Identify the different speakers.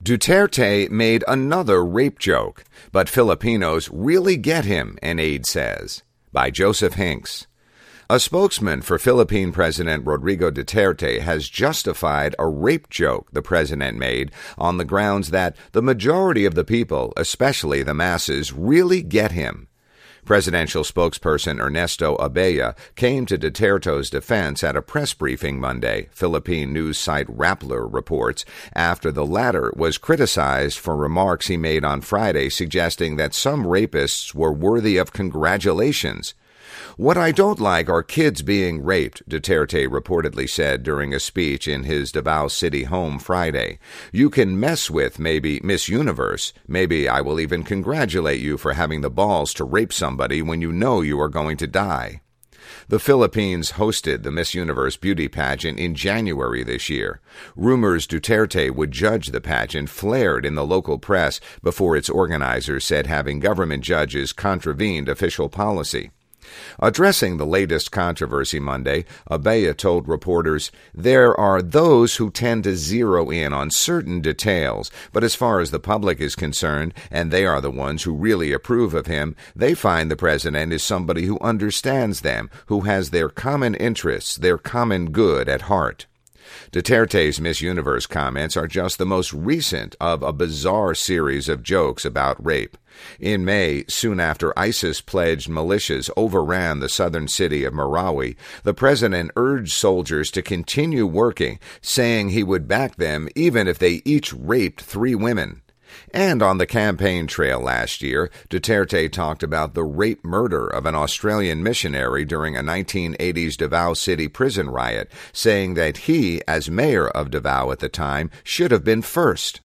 Speaker 1: Duterte made another rape joke, but Filipinos really get him, an aide says. By Joseph Hinks. A spokesman for Philippine President Rodrigo Duterte has justified a rape joke the president made on the grounds that the majority of the people, especially the masses, really get him. Presidential spokesperson Ernesto Abella came to Duterte's defense at a press briefing Monday, Philippine news site Rappler reports, after the latter was criticized for remarks he made on Friday suggesting that some rapists were worthy of congratulations. "What I don't like are kids being raped," Duterte reportedly said during a speech in his Davao City home Friday. "You can mess with maybe Miss Universe. Maybe I will even congratulate you for having the balls to rape somebody when you know you are going to die." The Philippines hosted the Miss Universe beauty pageant in January this year. Rumors Duterte would judge the pageant flared in the local press before its organizers said having government judges contravened official policy. Addressing the latest controversy Monday, Abella told reporters, "There are those who tend to zero in on certain details, but as far as the public is concerned, and they are the ones who really approve of him, they find the president is somebody who understands them, who has their common interests, their common good at heart." Duterte's Miss Universe comments are just the most recent of a bizarre series of jokes about rape. In May, soon after ISIS-pledged militias overran the southern city of Marawi, the president urged soldiers to continue working, saying he would back them even if they each raped 3 women. And on the campaign trail last year, Duterte talked about the rape murder of an Australian missionary during a 1980s Davao City prison riot, saying that he, as mayor of Davao at the time, should have been first.